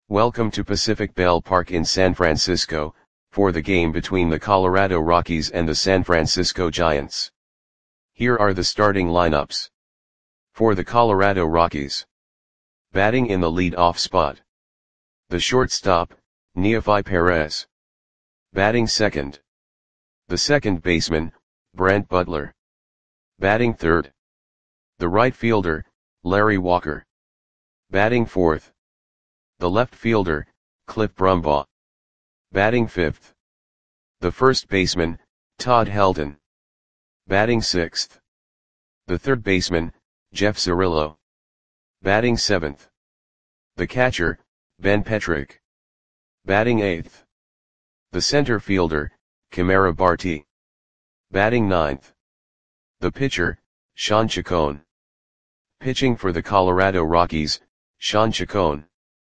Welcome to Pacific Bell Park in San Francisco, for the game between the Colorado Rockies and the San Francisco Giants. Here are the starting lineups. For the Colorado Rockies. Batting in the lead-off spot. The shortstop, Neofi Perez. Batting second. The second baseman, Brent Butler. Batting third. The right fielder, Larry Walker. Batting fourth. The left fielder, Cliff Brumbaugh. Batting fifth. The first baseman, Todd Helton. Batting sixth. The third baseman, Jeff Cirillo. Batting seventh. The catcher, Ben Petrick. Batting eighth. The center fielder, Kamara Barti. Batting ninth. The pitcher, Sean Chacon. Pitching for the Colorado Rockies, Sean Chacon.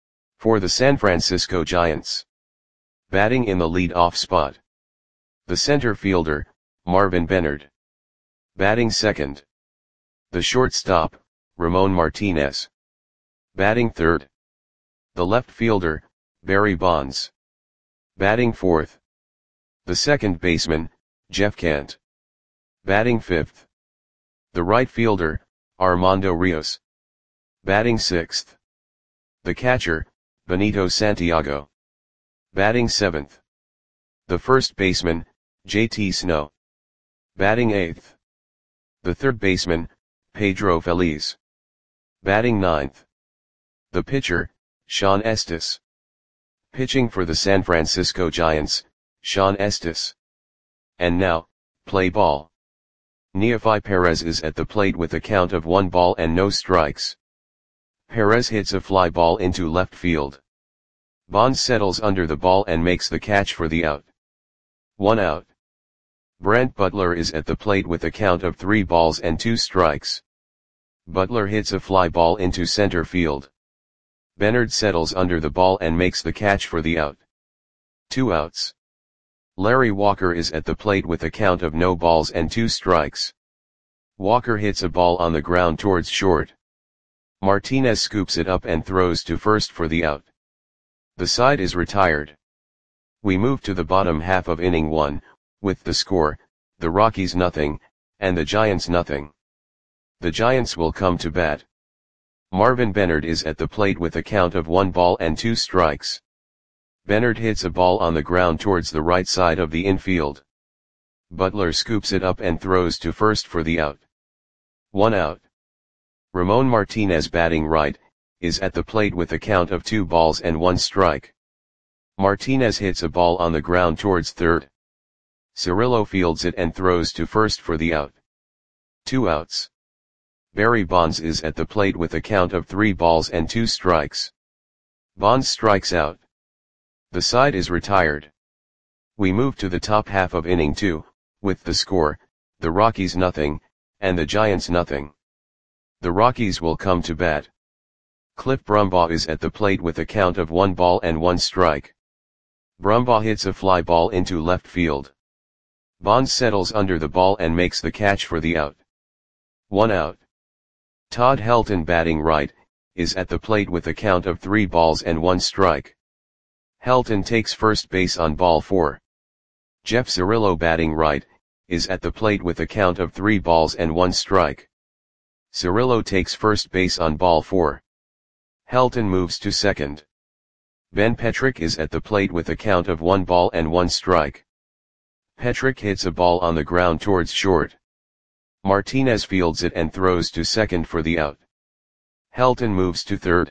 For the San Francisco Giants. Batting in the lead-off spot. The center fielder, Marvin Benard. Batting second. The shortstop, Ramon Martinez. Batting third. The left fielder, Barry Bonds. Batting fourth. The second baseman, Jeff Kent. Batting fifth. The right fielder, Armando Rios. Batting sixth. The catcher, Benito Santiago. Batting seventh. The first baseman, JT Snow. Batting eighth. The third baseman, Pedro Feliz. Batting ninth. The pitcher, Sean Estes. Pitching for the San Francisco Giants, Sean Estes. And now, play ball. Neofi Perez is at the plate with a count of 1 ball and no strikes. Perez hits a fly ball into left field. Bonds settles under the ball and makes the catch for the out. 1 out. Brent Butler is at the plate with a count of 3 balls and 2 strikes. Butler hits a fly ball into center field. Benard settles under the ball and makes the catch for the out. 2 outs. Larry Walker is at the plate with a count of no balls and 2 strikes. Walker hits a ball on the ground towards short. Martinez scoops it up and throws to first for the out. The side is retired. We move to the bottom half of inning 1, with the score, the Rockies nothing, and the Giants nothing. The Giants will come to bat. Marvin Benard is at the plate with a count of 1 ball and 2 strikes. Benard hits a ball on the ground towards the right side of the infield. Butler scoops it up and throws to first for the out. 1 out. Ramon Martinez, batting right, is at the plate with a count of 2 balls and 1 strike. Martinez hits a ball on the ground towards third. Cirillo fields it and throws to first for the out. 2 outs. Barry Bonds is at the plate with a count of 3 balls and 2 strikes. Bonds strikes out. The side is retired. We move to the top half of inning 2, with the score, the Rockies nothing, and the Giants nothing. The Rockies will come to bat. Cliff Brumbaugh is at the plate with a count of 1 ball and 1 strike. Brumbaugh hits a fly ball into left field. Bonds settles under the ball and makes the catch for the out. 1 out. Todd Helton, batting right, is at the plate with a count of 3 balls and 1 strike. Helton takes first base on ball 4. Jeff Cirillo, batting right, is at the plate with a count of 3 balls and 1 strike. Cirillo takes first base on ball 4. Helton moves to second. Ben Petrick is at the plate with a count of 1 ball and 1 strike. Petrick hits a ball on the ground towards short. Martinez fields it and throws to second for the out. Helton moves to third.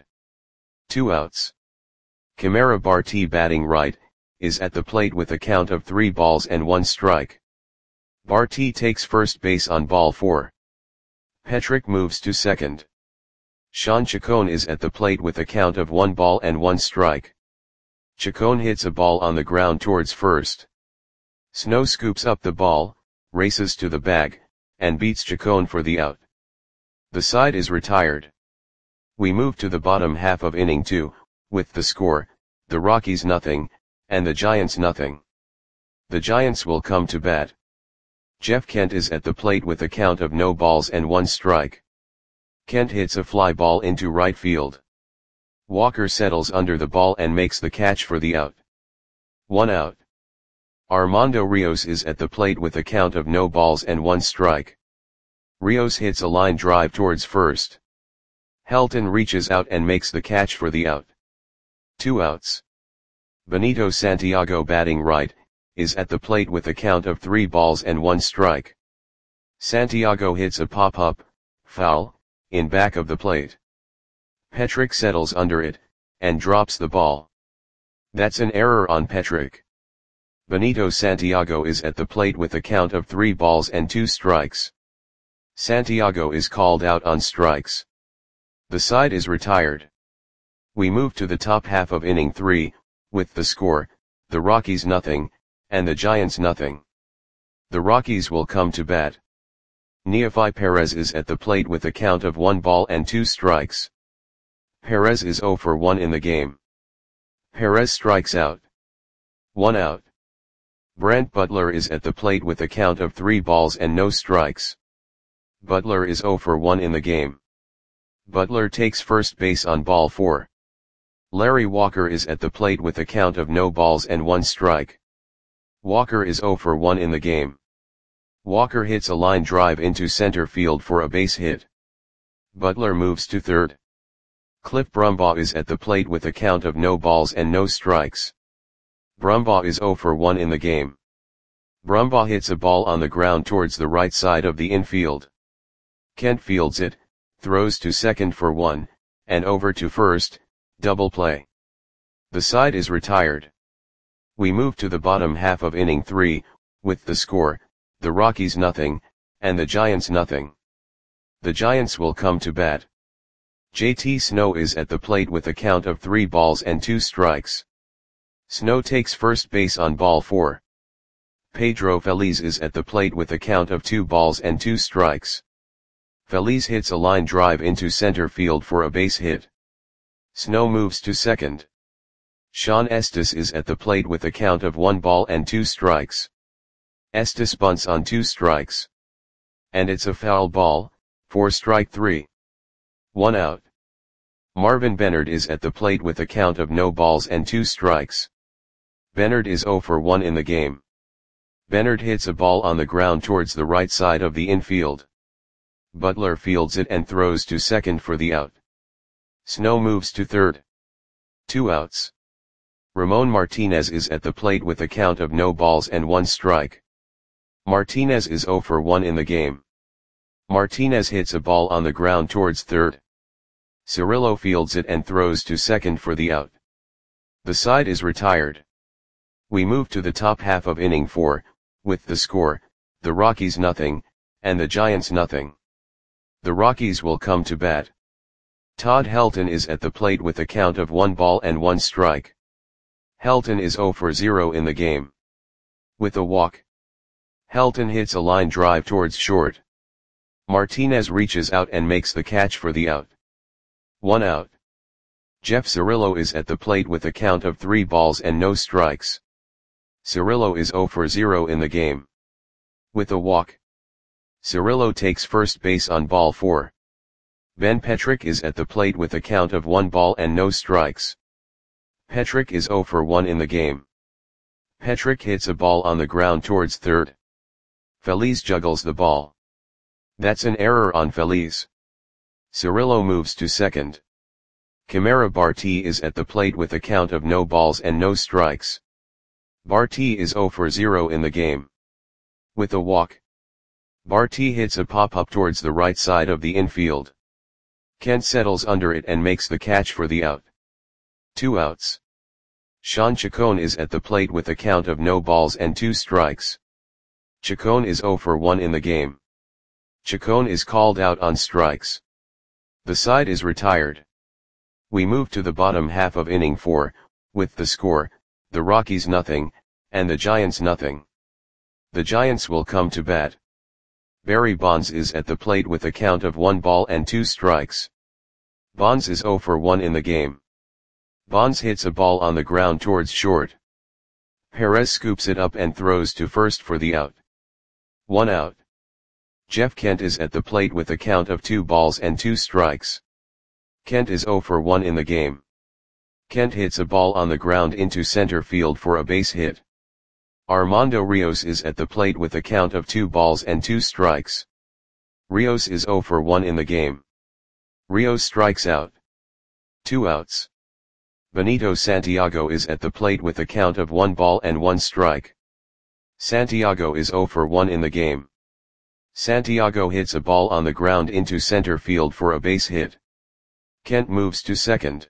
2 outs. Kamara Barti, batting right, is at the plate with a count of 3 balls and 1 strike. Barti takes first base on ball 4. Petrick moves to second. Sean Chacon is at the plate with a count of 1 ball and 1 strike. Chacon hits a ball on the ground towards first. Snow scoops up the ball, races to the bag, and beats Chacon for the out. The side is retired. We move to the bottom half of inning 2, with the score, the Rockies nothing, and the Giants nothing. The Giants will come to bat. Jeff Kent is at the plate with a count of no balls and 1 strike. Kent hits a fly ball into right field. Walker settles under the ball and makes the catch for the out. 1 out. Armando Rios is at the plate with a count of no balls and 1 strike. Rios hits a line drive towards first. Helton reaches out and makes the catch for the out. 2 outs. Benito Santiago, batting right, is at the plate with a count of 3 balls and 1 strike. Santiago hits a pop-up, foul, in back of the plate. Petrick settles under it, and drops the ball. That's an error on Petrick. Benito Santiago is at the plate with a count of 3 balls and 2 strikes. Santiago is called out on strikes. The side is retired. We move to the top half of inning 3, with the score, the Rockies nothing, and the Giants nothing. The Rockies will come to bat. Neefi Perez is at the plate with a count of 1 ball and 2 strikes. Perez is 0 for 1 in the game. Perez strikes out. 1 out. Brent Butler is at the plate with a count of 3 balls and no strikes. Butler is 0 for 1 in the game. Butler takes first base on ball 4. Larry Walker is at the plate with a count of no balls and 1 strike. Walker is 0 for 1 in the game. Walker hits a line drive into center field for a base hit. Butler moves to third. Cliff Brumbaugh is at the plate with a count of no balls and no strikes. Brumbaugh is 0 for 1 in the game. Brumbaugh hits a ball on the ground towards the right side of the infield. Kent fields it, throws to second for 1, and over to first, double play. The side is retired. We move to the bottom half of inning 3, with the score, the Rockies nothing, and the Giants nothing. The Giants will come to bat. JT Snow is at the plate with a count of 3 balls and 2 strikes. Snow takes first base on ball 4. Pedro Feliz is at the plate with a count of 2 balls and 2 strikes. Feliz hits a line drive into center field for a base hit. Snow moves to second. Sean Estes is at the plate with a count of 1 ball and 2 strikes. Estes bunts on 2 strikes. And it's a foul ball, for strike 3. 1 out. Marvin Bennard is at the plate with a count of no balls and 2 strikes. Bennard is 0 for 1 in the game. Bennard hits a ball on the ground towards the right side of the infield. Butler fields it and throws to second for the out. Snow moves to third. 2 outs. Ramon Martinez is at the plate with a count of no balls and 1 strike. Martinez is 0 for 1 in the game. Martinez hits a ball on the ground towards third. Cirillo fields it and throws to second for the out. The side is retired. We move to the top half of inning 4, with the score, the Rockies nothing, and the Giants nothing. The Rockies will come to bat. Todd Helton is at the plate with a count of 1 ball and 1 strike. Helton is 0 for 0 in the game. With a walk. Helton hits a line drive towards short. Martinez reaches out and makes the catch for the out. 1 out. Jeff Cirillo is at the plate with a count of 3 balls and no strikes. Cirillo is 0 for 0 in the game. With a walk. Cirillo takes first base on ball 4. Ben Petrick is at the plate with a count of 1 ball and no strikes. Petrick is 0 for 1 in the game. Petrick hits a ball on the ground towards third. Feliz juggles the ball. That's an error on Feliz. Cirillo moves to second. Camara Barti is at the plate with a count of no balls and no strikes. Barti is 0 for 0 in the game. With a walk. Barti hits a pop-up towards the right side of the infield. Kent settles under it and makes the catch for the out. 2 outs. Sean Chacon is at the plate with a count of no balls and 2 strikes. Chacon is 0 for 1 in the game. Chacon is called out on strikes. The side is retired. We move to the bottom half of inning 4, with the score, the Rockies nothing, and the Giants nothing. The Giants will come to bat. Barry Bonds is at the plate with a count of 1 ball and 2 strikes. Bonds is 0 for 1 in the game. Bonds hits a ball on the ground towards short. Perez scoops it up and throws to first for the out. 1 out. Jeff Kent is at the plate with a count of 2 balls and 2 strikes. Kent is 0 for 1 in the game. Kent hits a ball on the ground into center field for a base hit. Armando Rios is at the plate with a count of 2 balls and 2 strikes. Rios is 0 for 1 in the game. Rios strikes out. 2 outs. Benito Santiago is at the plate with a count of 1 ball and 1 strike. Santiago is 0 for 1 in the game. Santiago hits a ball on the ground into center field for a base hit. Kent moves to second.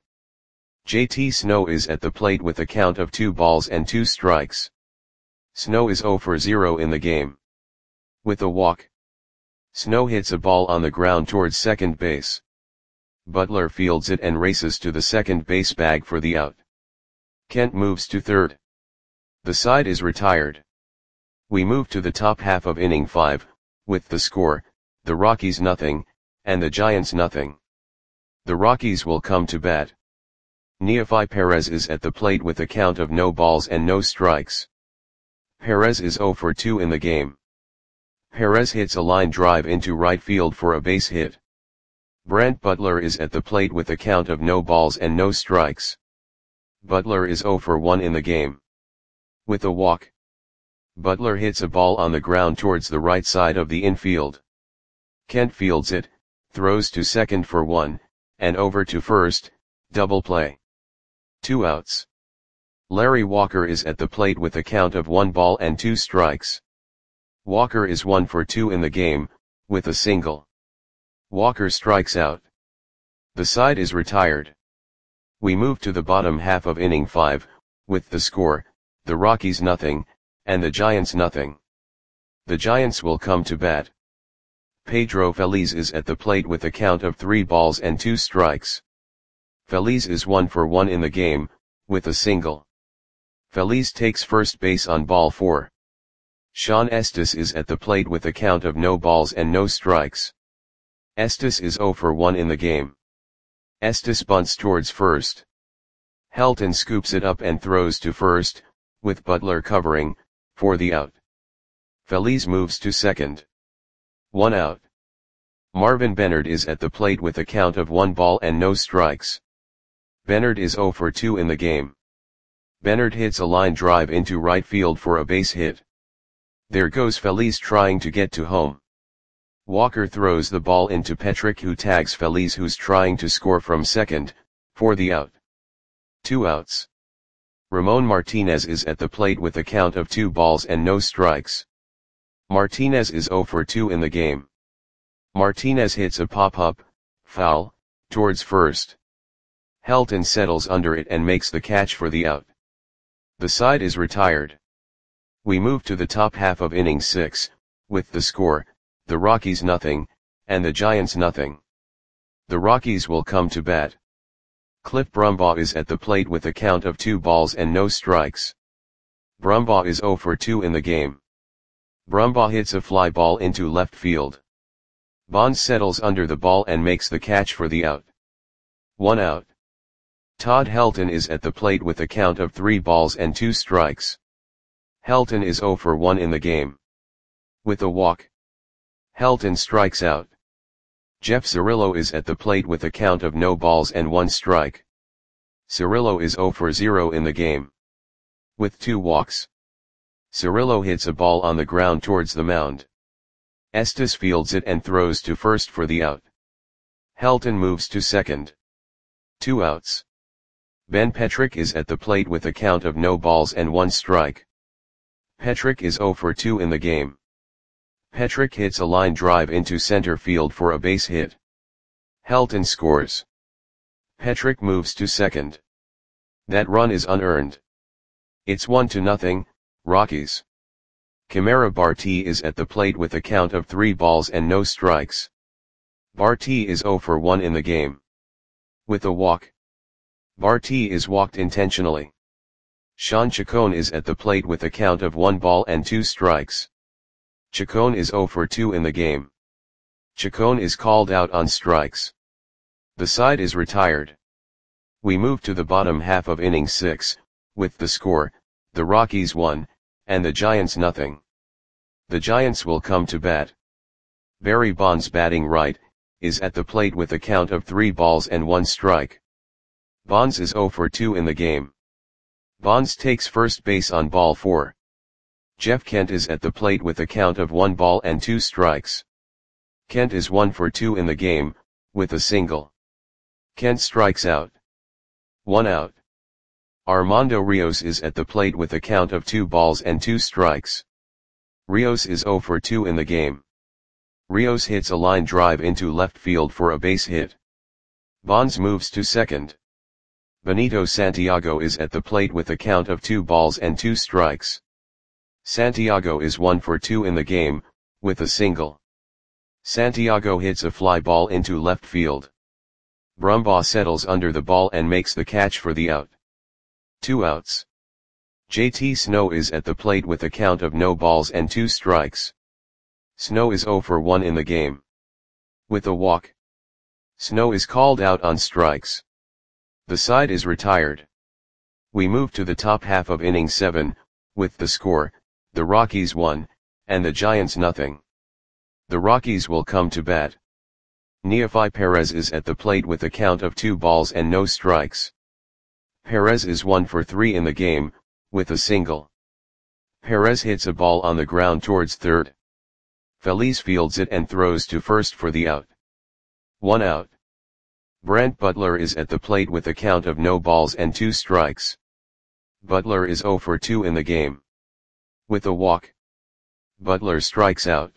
JT Snow is at the plate with a count of 2 balls and 2 strikes. Snow is 0 for 0 in the game. With a walk. Snow hits a ball on the ground towards second base. Butler fields it and races to the second base bag for the out. Kent moves to third. The side is retired. We move to the top half of inning 5, with the score, the Rockies nothing, and the Giants nothing. The Rockies will come to bat. Neefi Perez is at the plate with a count of no balls and no strikes. Perez is 0 for 2 in the game. Perez hits a line drive into right field for a base hit. Brant Butler is at the plate with a count of no balls and no strikes. Butler is 0 for 1 in the game. With a walk. Butler hits a ball on the ground towards the right side of the infield. Kent fields it, throws to second for 1, and over to first, double play. 2 outs. Larry Walker is at the plate with a count of 1 ball and 2 strikes. Walker is 1 for 2 in the game, with a single. Walker strikes out. The side is retired. We move to the bottom half of inning 5, with the score, the Rockies nothing, and the Giants nothing. The Giants will come to bat. Pedro Feliz is at the plate with a count of 3 balls and 2 strikes. Feliz is 1 for 1 in the game, with a single. Feliz takes first base on ball 4. Sean Estes is at the plate with a count of no balls and no strikes. Estes is 0 for 1 in the game. Estes bunts towards first. Helton scoops it up and throws to first, with Butler covering, for the out. Feliz moves to second. 1 out. Marvin Bennard is at the plate with a count of 1 ball and no strikes. Bennard is 0 for 2 in the game. Bennard hits a line drive into right field for a base hit. There goes Feliz trying to get to home. Walker throws the ball into Petrick, who tags Feliz, who's trying to score from second, for the out. 2 outs. Ramon Martinez is at the plate with a count of 2 balls and no strikes. Martinez is 0 for 2 in the game. Martinez hits a pop-up, foul, towards first. Helton settles under it and makes the catch for the out. The side is retired. We move to the top half of inning 6, with the score, the Rockies nothing, and the Giants nothing. The Rockies will come to bat. Cliff Brumbaugh is at the plate with a count of 2 balls and no strikes. Brumbaugh is 0 for 2 in the game. Brumbaugh hits a fly ball into left field. Bonds settles under the ball and makes the catch for the out. 1 out. Todd Helton is at the plate with a count of 3 balls and 2 strikes. Helton is 0 for 1 in the game. With a walk. Helton strikes out. Jeff Cirillo is at the plate with a count of no balls and 1 strike. Cirillo is 0 for 0 in the game. With 2 walks. Cirillo hits a ball on the ground towards the mound. Estes fields it and throws to first for the out. Helton moves to second. 2 outs. Ben Petrick is at the plate with a count of no balls and 1 strike. Petrick is 0 for 2 in the game. Petrick hits a line drive into center field for a base hit. Helton scores. Petrick moves to second. That run is unearned. It's 1-0, Rockies. Kamara Barti is at the plate with a count of 3 balls and no strikes. Barti is 0 for 1 in the game. With a walk. Barti is walked intentionally. Sean Chacon is at the plate with a count of 1 ball and 2 strikes. Chacon is 0 for 2 in the game. Chacon is called out on strikes. The side is retired. We move to the bottom half of inning 6, with the score, the Rockies 1, and the Giants nothing. The Giants will come to bat. Barry Bonds, batting right, is at the plate with a count of 3 balls and 1 strike. Bonds is 0 for 2 in the game. Bonds takes first base on ball 4. Jeff Kent is at the plate with a count of 1 ball and 2 strikes. Kent is 1 for 2 in the game, with a single. Kent strikes out. 1 out. Armando Rios is at the plate with a count of 2 balls and 2 strikes. Rios is 0 for 2 in the game. Rios hits a line drive into left field for a base hit. Bonds moves to second. Benito Santiago is at the plate with a count of 2 balls and 2 strikes. Santiago is 1 for 2 in the game, with a single. Santiago hits a fly ball into left field. Brumbaugh settles under the ball and makes the catch for the out. 2 outs. JT Snow is at the plate with a count of no balls and 2 strikes. Snow is 0 for 1 in the game. With a walk. Snow is called out on strikes. The side is retired. We move to the top half of inning 7, with the score, the Rockies 1, and the Giants nothing. The Rockies will come to bat. Neofi Perez is at the plate with a count of 2 balls and no strikes. Perez is 1 for 3 in the game, with a single. Perez hits a ball on the ground towards third. Feliz fields it and throws to first for the out. 1 out. Brant Butler is at the plate with a count of no balls and 2 strikes. Butler is 0 for 2 in the game. With a walk. Butler strikes out.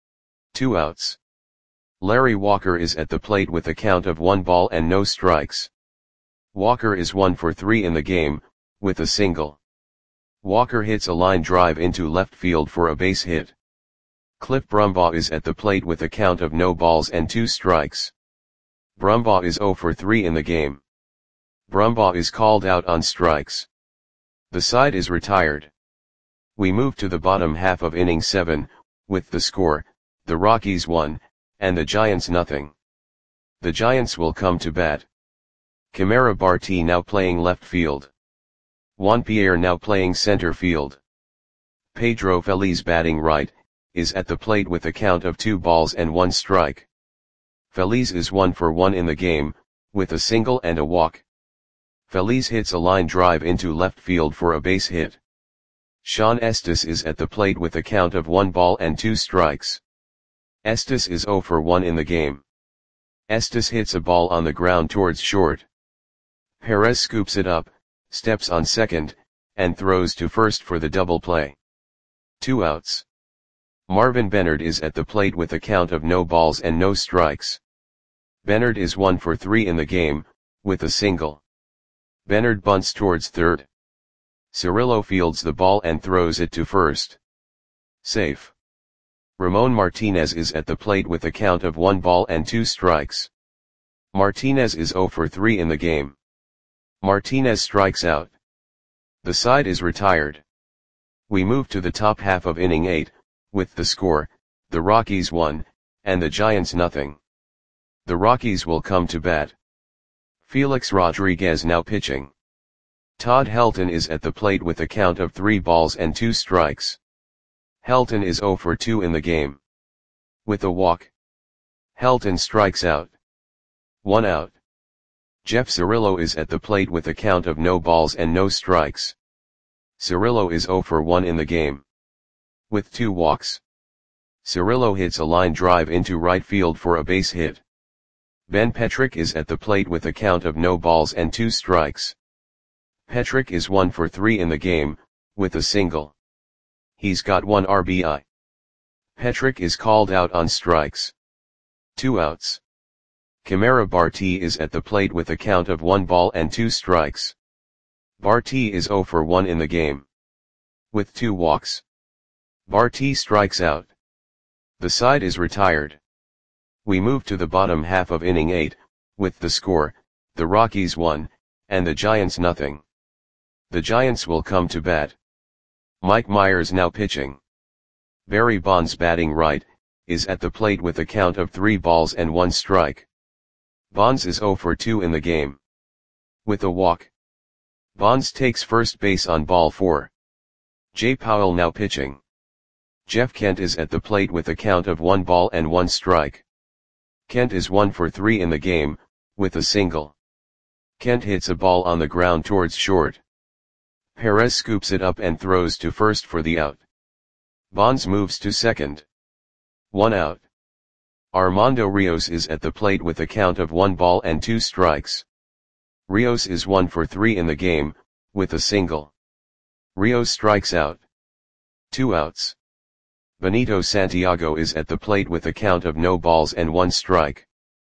2 outs. Larry Walker is at the plate with a count of 1 ball and no strikes. Walker is 1 for 3 in the game, with a single. Walker hits a line drive into left field for a base hit. Cliff Brumbaugh is at the plate with a count of no balls and 2 strikes. Brumbaugh is 0 for 3 in the game. Brumbaugh is called out on strikes. The side is retired. We move to the bottom half of inning 7, with the score, the Rockies 1, and the Giants nothing. The Giants will come to bat. Camara Barti now playing left field. Juan Pierre now playing center field. Pedro Feliz batting right, is at the plate with a count of 2 balls and 1 strike. Feliz is 1 for 1 in the game, with a single and a walk. Feliz hits a line drive into left field for a base hit. Sean Estes is at the plate with a count of 1 ball and 2 strikes. Estes is 0 for 1 in the game. Estes hits a ball on the ground towards short. Perez scoops it up, steps on second, and throws to first for the double play. 2 outs. Marvin Bennard is at the plate with a count of no balls and no strikes. Bennard is 1 for 3 in the game, with a single. Bennard bunts towards third. Cirillo fields the ball and throws it to first. Safe. Ramon Martinez is at the plate with a count of 1 ball and 2 strikes. Martinez is 0 for 3 in the game. Martinez strikes out. The side is retired. We move to the top half of inning 8, with the score, the Rockies 1, and the Giants nothing. The Rockies will come to bat. Felix Rodriguez now pitching. Todd Helton is at the plate with a count of 3 balls and 2 strikes. Helton is 0 for 2 in the game. With a walk. Helton strikes out. 1 out. Jeff Cirillo is at the plate with a count of no balls and no strikes. Cirillo is 0 for 1 in the game. With 2 walks. Cirillo hits a line drive into right field for a base hit. Ben Petrick is at the plate with a count of no balls and 2 strikes. Petrick is 1 for 3 in the game, with a single. He's got 1 RBI. Petrick is called out on strikes. 2 outs. Camara Barti is at the plate with a count of 1 ball and 2 strikes. Barti is 0 for 1 in the game. With 2 walks. Barti strikes out. The side is retired. We move to the bottom half of inning 8, with the score, the Rockies 1, and the Giants nothing. The Giants will come to bat. Mike Myers now pitching. Barry Bonds batting right, is at the plate with a count of 3 balls and 1 strike. Bonds is 0 for 2 in the game. With a walk. Bonds takes first base on ball 4. Jay Powell now pitching. Jeff Kent is at the plate with a count of 1 ball and 1 strike. Kent is 1 for 3 in the game, with a single. Kent hits a ball on the ground towards short. Perez scoops it up and throws to first for the out. Bonds moves to second. 1 out. Armando Rios is at the plate with a count of 1 ball and 2 strikes. Rios is 1 for 3 in the game, with a single. Rios strikes out. 2 outs. Benito Santiago is at the plate with a count of no balls and 1 strike.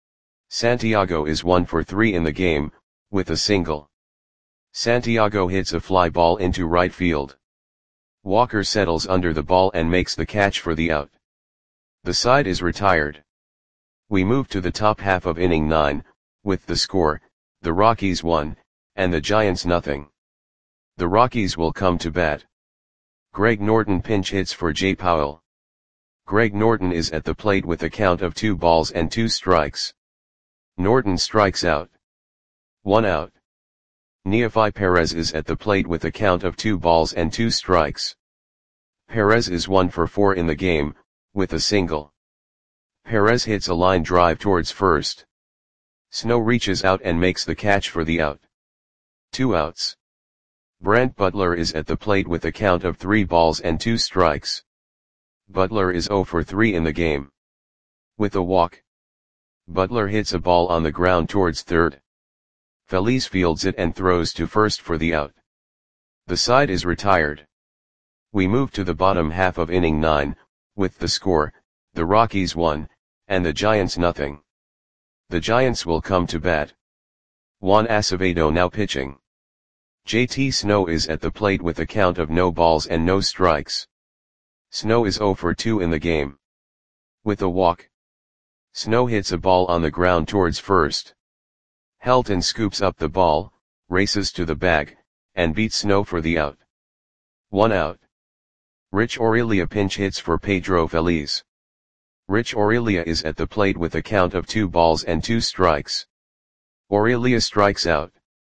Santiago is 1 for 3 in the game, with a single. Santiago hits a fly ball into right field. Walker settles under the ball and makes the catch for the out. The side is retired. We move to the top half of inning 9, with the score, the Rockies 1, and the Giants nothing. The Rockies will come to bat. Greg Norton pinch hits for Jay Powell. Greg Norton is at the plate with a count of 2 balls and 2 strikes. Norton strikes out. 1 out. Neofi Perez is at the plate with a count of 2 balls and 2 strikes. Perez is 1 for 4 in the game, with a single. Perez hits a line drive towards first. Snow reaches out and makes the catch for the out. 2 outs. Brent Butler is at the plate with a count of 3 balls and 2 strikes. Butler is 0 for 3 in the game. With a walk. Butler hits a ball on the ground towards third. Feliz fields it and throws to first for the out. The side is retired. We move to the bottom half of inning 9, with the score, the Rockies 1, and the Giants nothing. The Giants will come to bat. Juan Acevedo now pitching. JT Snow is at the plate with a count of no balls and no strikes. Snow is 0 for 2 in the game. With a walk. Snow hits a ball on the ground towards first. Helton scoops up the ball, races to the bag, and beats Snow for the out. 1 out. Rich Aurelia pinch hits for Pedro Feliz. Rich Aurelia is at the plate with a count of 2 balls and 2 strikes. Aurelia strikes out.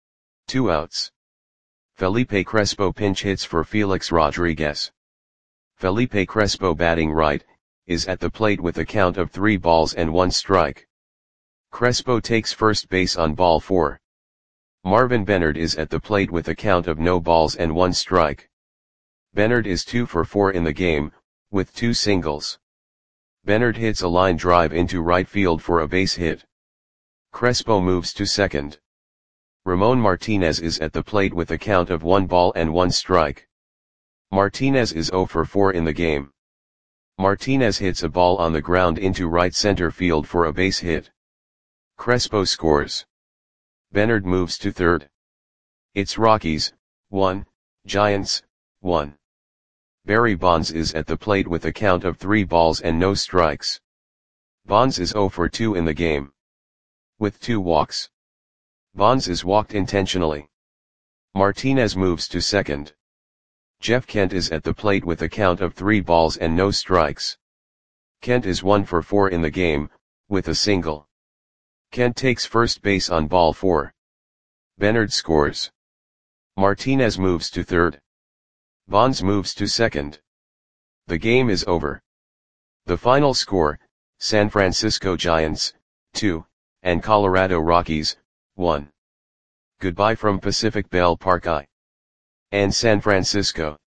2 outs. Felipe Crespo pinch hits for Felix Rodriguez. Felipe Crespo batting right, is at the plate with a count of 3 balls and 1 strike. Crespo takes first base on ball 4. Marvin Bennard is at the plate with a count of no balls and 1 strike. Bennard is 2 for 4 in the game, with 2 singles. Bennard hits a line drive into right field for a base hit. Crespo moves to second. Ramon Martinez is at the plate with a count of 1 ball and 1 strike. Martinez is 0 for 4 in the game. Martinez hits a ball on the ground into right center field for a base hit. Crespo scores. Bennard moves to third. It's Rockies, 1, Giants, 1. Barry Bonds is at the plate with a count of 3 balls and no strikes. Bonds is 0 for 2 in the game. With 2 walks. Bonds is walked intentionally. Martinez moves to second. Jeff Kent is at the plate with a count of 3 balls and no strikes. Kent is 1 for 4 in the game, with a single. Kent takes first base on ball 4. Bennard scores. Martinez moves to third. Bonds moves to second. The game is over. The final score, San Francisco Giants, 2, and Colorado Rockies, 1. Goodbye from Pacific Bell Park I. and San Francisco.